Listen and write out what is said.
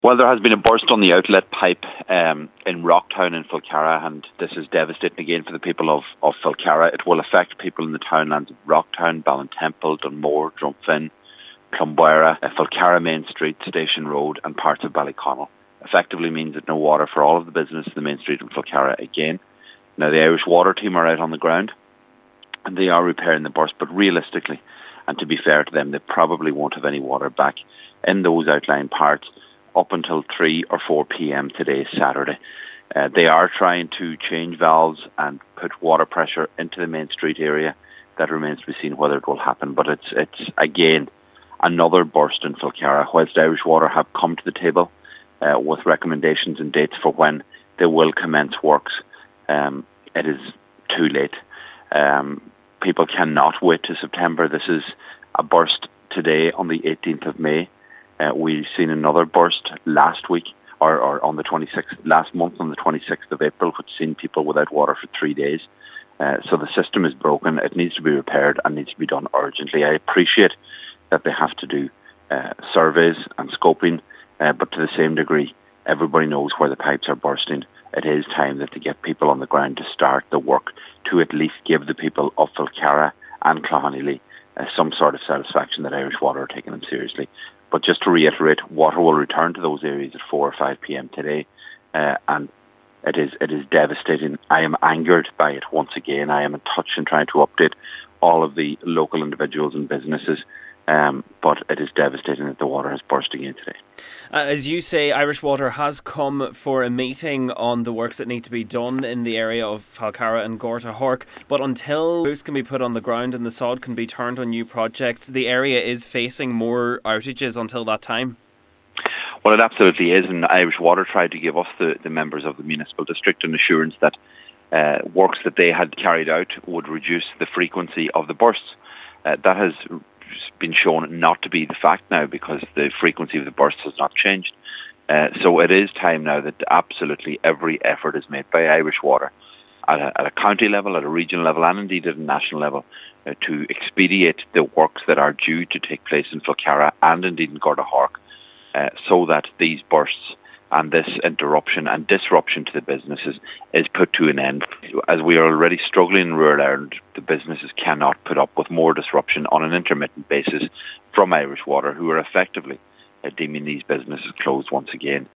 Well, there has been a burst on the outlet pipe in Rocktown in Falcarragh, and this is devastating again for the people of Falcarragh. It will affect people in the townlands of Rocktown, Ballintemple, Dunmore, Drumfinn, Clonbara, Falcarragh Main Street, Station Road and parts of Ballyconnell. Effectively means that no water for all of the business in the main street in Falcarragh again. Now, the Irish Water team are out on the ground and they are repairing the burst, but realistically, and to be fair to them, they probably won't have any water back in those outlying parts up until 3 or 4 p.m. today, Saturday. They are trying to change valves and put water pressure into the main street area. That remains to be seen whether it will happen, but it's again another burst in Falcarragh. Whilst Irish Water have come to the table with recommendations and dates for when they will commence works, it is too late. People cannot wait to September. This is a burst today on the 18th of May. We've seen another burst last week, or on the 26th, last month on the 26th of April, which seen people without water for 3 days. So the system is broken. It needs to be repaired and needs to be done urgently. I appreciate that they have to do surveys and scoping, but to the same degree, everybody knows where the pipes are bursting. It is time that they get people on the ground to start the work to at least give the people of Falcarragh and Cloughanilly some sort of satisfaction that Irish Water are taking them seriously. But just to reiterate, water will return to those areas at 4 or 5 p.m. today, and it is devastating. I am angered by it once again. I am in touch and trying to update all of the local individuals and businesses, but it is devastating that the water has burst again today. As you say, Irish Water has come for a meeting on the works that need to be done in the area of Falcarragh and Gorta Hork, but until boots can be put on the ground and the sod can be turned on new projects, the area is facing more outages until that time. Well, it absolutely is, and Irish Water tried to give us, the members of the municipal district, an assurance that works that they had carried out would reduce the frequency of the bursts. That has been shown not to be the fact now, because the frequency of the bursts has not changed. So it is time now that absolutely every effort is made by Irish Water at a county level, at a regional level and indeed at a national level to expedite the works that are due to take place in Falcarragh and indeed in Gorta Hork, so that these bursts and this interruption and disruption to the businesses is put to an end. As we are already struggling in rural Ireland, the businesses cannot put up with more disruption on an intermittent basis from Irish Water, who are effectively deeming these businesses closed once again.